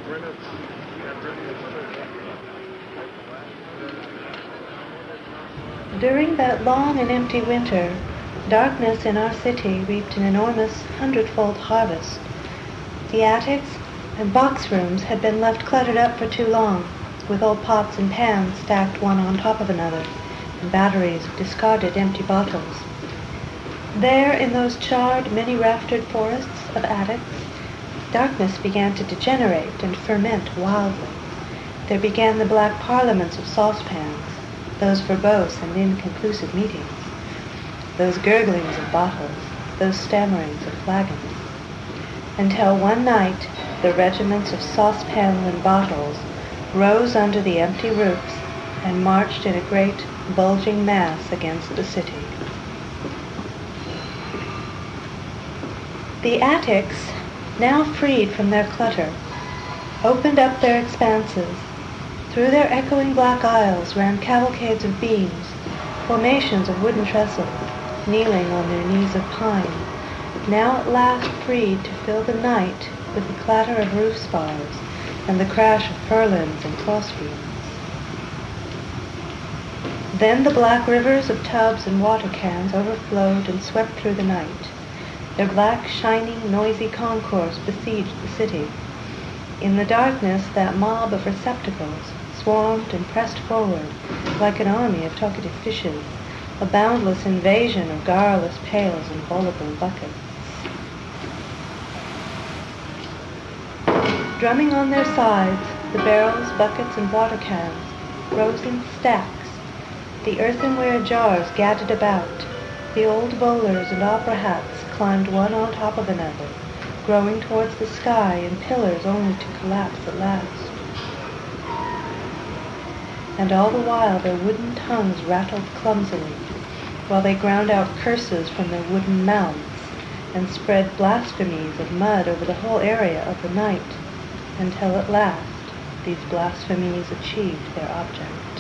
During that long and empty winter, darkness in our city reaped an enormous hundredfold harvest. The attics and box rooms had been left cluttered up for too long, with old pots and pans stacked one on top of another, and batteries of discarded empty bottles. There, in those charred, many-raftered forests of attics, darkness began to degenerate and ferment wildly. There began the black parliaments of saucepans, those verbose and inconclusive meetings, those gurglings of bottles, those stammerings of flagons, until one night the regiments of saucepans and bottles rose under the empty roofs and marched in a great, bulging mass against the city. The attics, now freed from their clutter, opened up their expanses. Through their echoing black aisles ran cavalcades of beams, formations of wooden trestles, kneeling on their knees of pine, now at last freed to fill the night with the clatter of roof spars and the crash of purlins and crossbeams. Then the black rivers of tubs and water cans overflowed and swept through the night. Their black, shining, noisy concourse besieged the city. In the darkness, that mob of receptacles swarmed and pressed forward like an army of talkative fishes, a boundless invasion of garrulous pails and voluble buckets. Drumming on their sides, the barrels, buckets, and water cans rose in stacks. The earthenware jars gathered about. The old bowlers and opera hats climbed one on top of another, growing towards the sky in pillars only to collapse at last. And all the while their wooden tongues rattled clumsily, while they ground out curses from their wooden mouths, and spread blasphemies of mud over the whole area of the night, until at last these blasphemies achieved their object.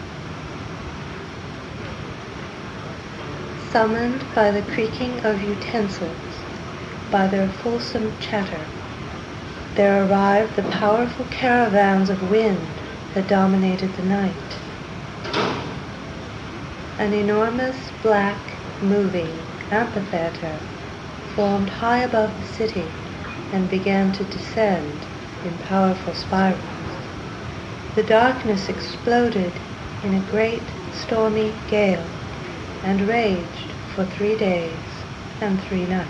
Summoned by the creaking of utensils, by their fulsome chatter, there arrived the powerful caravans of wind that dominated the night. An enormous, black, moving amphitheater formed high above the city and began to descend in powerful spirals. The darkness exploded in a great, stormy gale and raged for 3 days and 3 nights.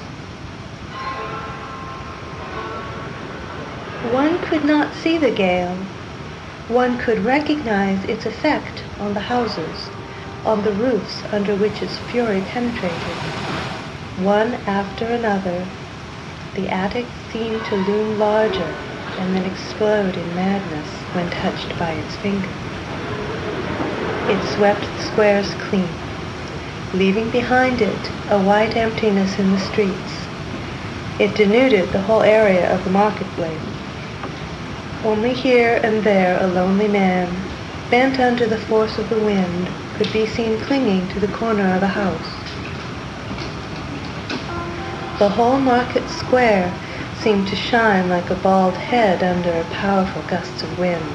One could not see the gale. One could recognize its effect on the houses, on the roofs under which its fury penetrated. One after another, the attics seemed to loom larger and then explode in madness when touched by its finger. It swept the squares clean, leaving behind it a white emptiness in the streets. It denuded the whole area of the marketplace. Only here and there a lonely man, bent under the force of the wind, could be seen clinging to the corner of a house. The whole market square seemed to shine like a bald head under powerful gusts of wind.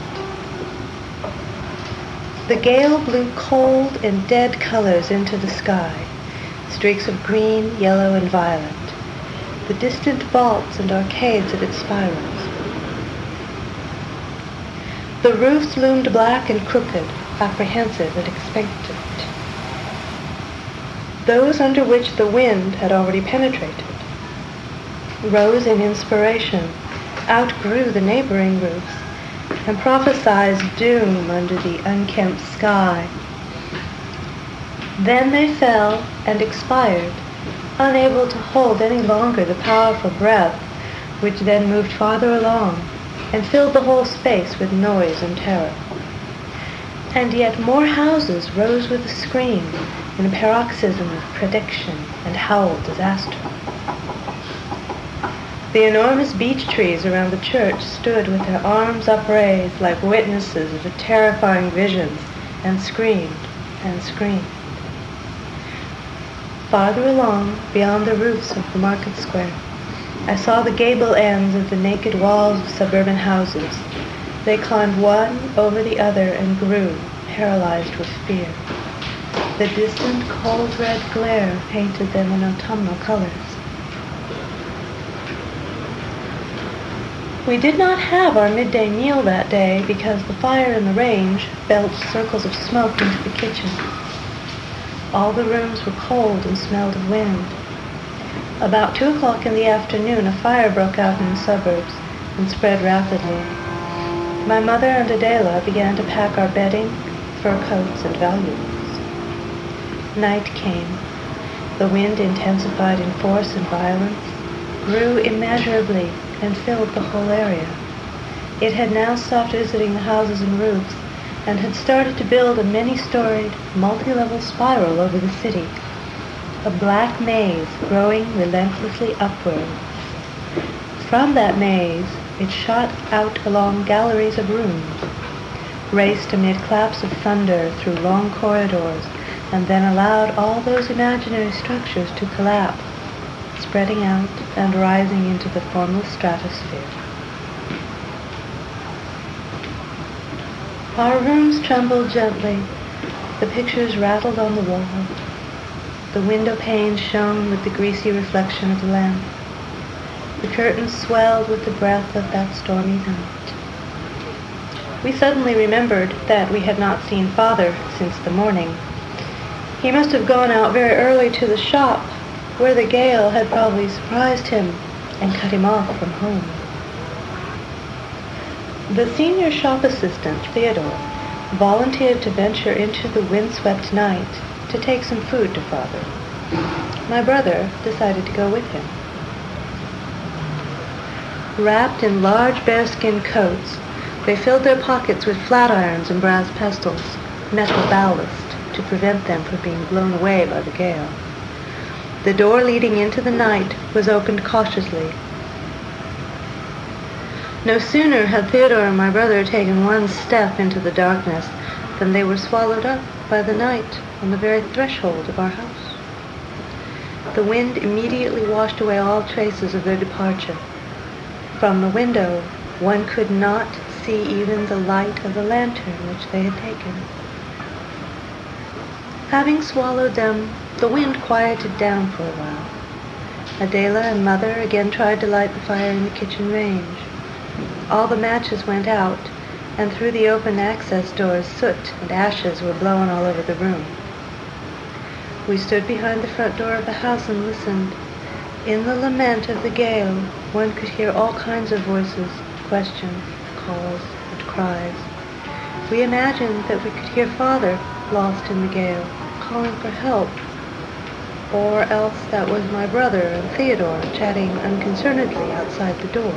The gale blew cold and dead colors into the sky, streaks of green, yellow, and violet, the distant vaults and arcades of its spirals. The roofs loomed black and crooked, apprehensive and expectant. Those under which the wind had already penetrated rose in inspiration, outgrew the neighboring roofs, and prophesied doom under the unkempt sky. Then they fell and expired, unable to hold any longer the powerful breath which then moved farther along and filled the whole space with noise and terror. And yet more houses rose with a scream in a paroxysm of prediction and howled disaster. The enormous beech trees around the church stood with their arms upraised like witnesses of the terrifying visions, and screamed and screamed. Farther along, beyond the roofs of the market square, I saw the gable ends of the naked walls of suburban houses. They climbed one over the other and grew, paralyzed with fear. The distant cold red glare painted them in autumnal colors. We did not have our midday meal that day because the fire in the range belched circles of smoke into the kitchen. All the rooms were cold and smelled of wind. About 2 o'clock in the afternoon, a fire broke out in the suburbs and spread rapidly. My mother and Adela began to pack our bedding, fur coats, and valuables. Night came. The wind intensified in force and violence, grew immeasurably, and filled the whole area. It had now stopped visiting the houses and roofs, and had started to build a many-storied, multi-level spiral over the city, a black maze growing relentlessly upward. From that maze, it shot out along galleries of rooms, raced amid claps of thunder through long corridors, and then allowed all those imaginary structures to collapse, spreading out and rising into the formless stratosphere. Our rooms trembled gently. The pictures rattled on the wall. The window panes shone with the greasy reflection of the lamp. The curtains swelled with the breath of that stormy night. We suddenly remembered that we had not seen Father since the morning. He must have gone out very early to the shop, where the gale had probably surprised him and cut him off from home. The senior shop assistant, Theodore, volunteered to venture into the windswept night to take some food to Father. My brother decided to go with him. Wrapped in large bearskin coats, they filled their pockets with flat irons and brass pestles, metal ballast, to prevent them from being blown away by the gale. The door leading into the night was opened cautiously. No sooner had Theodore and my brother taken one step into the darkness than they were swallowed up by the night on the very threshold of our house. The wind immediately washed away all traces of their departure. From the window, one could not see even the light of the lantern which they had taken. Having swallowed them, the wind quieted down for a while. Adela and Mother again tried to light the fire in the kitchen range. All the matches went out, and through the open access doors soot and ashes were blown all over the room. We stood behind the front door of the house and listened. In the lament of the gale, one could hear all kinds of voices, questions, calls, and cries. We imagined that we could hear Father, lost in the gale, calling for help, or else that was my brother and Theodore chatting unconcernedly outside the door.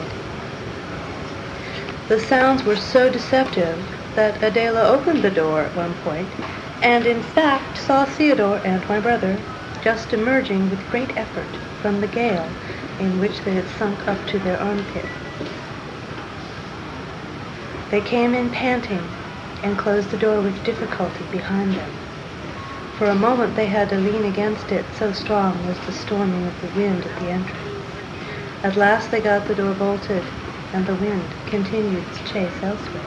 The sounds were so deceptive that Adela opened the door at one point, and in fact saw Theodore and my brother just emerging with great effort from the gale in which they had sunk up to their armpits. They came in panting and closed the door with difficulty behind them. For a moment they had to lean against it, so strong was the storming of the wind at the entrance. At last they got the door bolted, and the wind continued its chase elsewhere.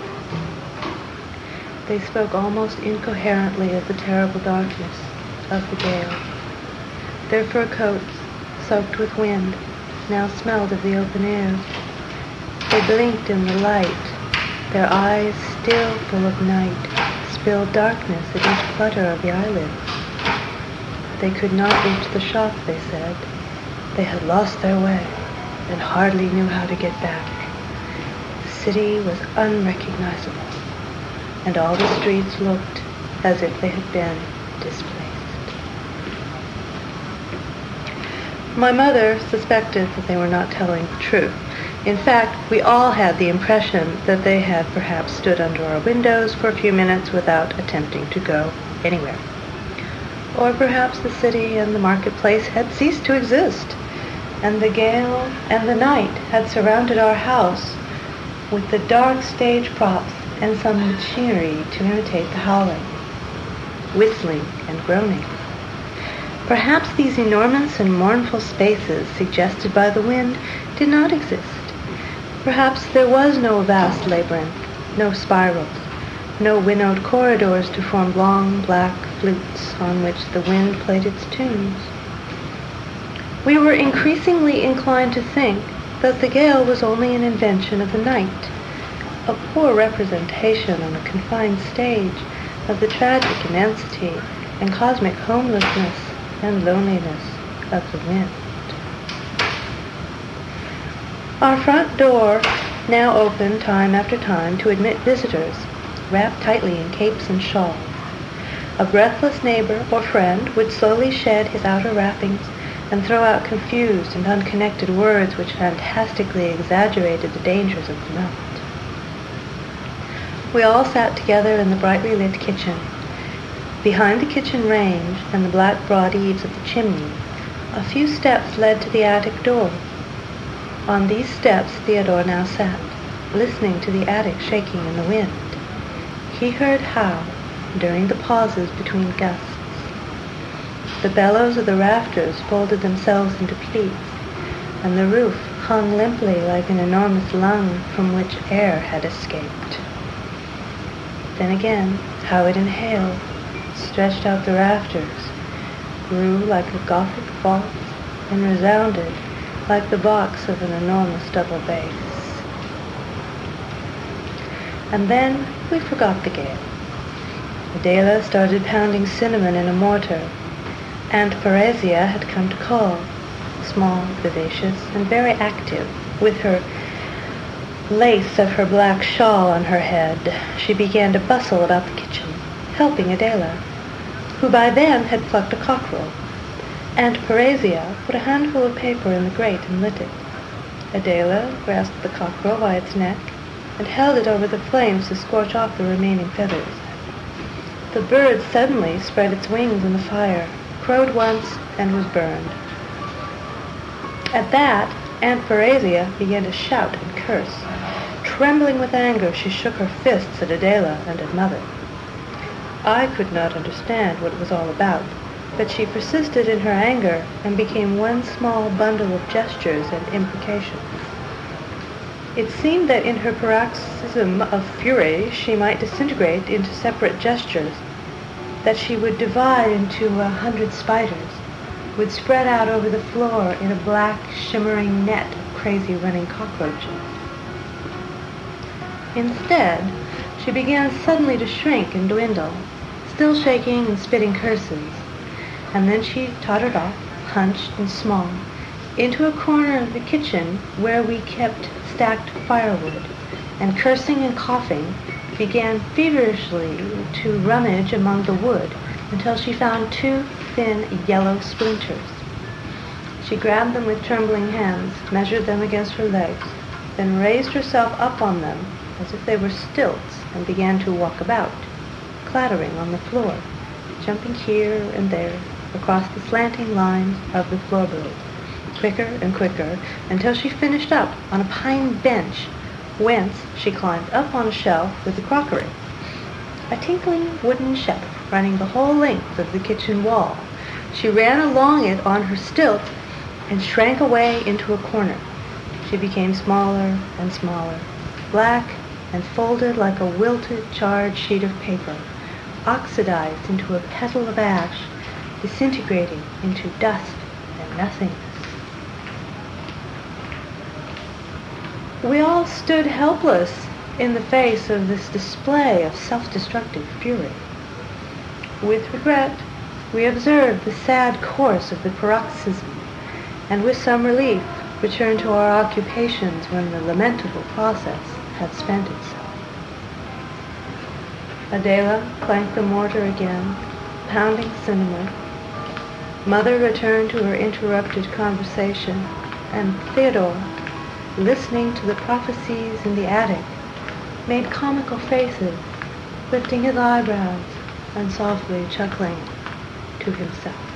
They spoke almost incoherently of the terrible darkness of the gale. Their fur coats, soaked with wind, now smelled of the open air. They blinked in the light, their eyes still full of night, spilled darkness at each flutter of the eyelids. They could not reach the shop, they said. They had lost their way and hardly knew how to get back. The city was unrecognizable, and all the streets looked as if they had been displaced. My mother suspected that they were not telling the truth. In fact, we all had the impression that they had perhaps stood under our windows for a few minutes without attempting to go anywhere. Or perhaps the city and the marketplace had ceased to exist, and the gale and the night had surrounded our house with the dark stage props and some machinery to imitate the howling, whistling and groaning. Perhaps these enormous and mournful spaces suggested by the wind did not exist. Perhaps there was no vast labyrinth, no spirals, no winnowed corridors to form long black flutes on which the wind played its tunes. We were increasingly inclined to think that the gale was only an invention of the night, a poor representation on a confined stage of the tragic immensity and cosmic homelessness and loneliness of the wind. Our front door now opened time after time to admit visitors, wrapped tightly in capes and shawls. A breathless neighbor or friend would slowly shed his outer wrappings and throw out confused and unconnected words which fantastically exaggerated the dangers of the night. We all sat together in the brightly lit kitchen. Behind the kitchen range and the black broad eaves of the chimney, a few steps led to the attic door. On these steps Theodore now sat, listening to the attic shaking in the wind. He heard how, during the pauses between gusts, the bellows of the rafters folded themselves into pleats, and the roof hung limply like an enormous lung from which air had escaped. Then again, how it inhaled, stretched out the rafters, grew like a Gothic vault, and resounded like the box of an enormous double bass. And then we forgot the gale. Adela started pounding cinnamon in a mortar. Aunt Parrhesia had come to call, small, vivacious, and very active, with her lace of her black shawl on her head. She began to bustle about the kitchen, helping Adela, who by then had plucked a cockerel. Aunt Parrhesia put a handful of paper in the grate and lit it. Adela grasped the cockerel by its neck and held it over the flames to scorch off the remaining feathers. The bird suddenly spread its wings in the fire, crowed once, and was burned. At that, Aunt Parrhesia began to shout and curse. Trembling with anger, she shook her fists at Adela and at Mother. I could not understand what it was all about, but she persisted in her anger and became one small bundle of gestures and imprecations. It seemed that in her paroxysm of fury she might disintegrate into separate gestures, that she would divide into 100 spiders, would spread out over the floor in a black, shimmering net of crazy running cockroaches. Instead, she began suddenly to shrink and dwindle, still shaking and spitting curses, and then she tottered off, hunched and small, into a corner of the kitchen where we kept stacked firewood, and cursing and coughing, began feverishly to rummage among the wood until she found 2 thin yellow splinters. She grabbed them with trembling hands, measured them against her legs, then raised herself up on them as if they were stilts and began to walk about, clattering on the floor, jumping here and there across the slanting lines of the floorboards, quicker and quicker, until she finished up on a pine bench, whence she climbed up on a shelf with the crockery, a tinkling wooden shelf running the whole length of the kitchen wall. She ran along it on her stilts and shrank away into a corner. She became smaller and smaller, black and folded like a wilted, charred sheet of paper, oxidized into a petal of ash, disintegrating into dust and nothingness. We all stood helpless in the face of this display of self-destructive fury. With regret, we observed the sad course of the paroxysm, and with some relief returned to our occupations when the lamentable process had spent itself. Adela clanked the mortar again, pounding cinnamon. Mother returned to her interrupted conversation, and Theodore, listening to the prophecies in the attic, made comical faces, lifting his eyebrows and softly chuckling to himself.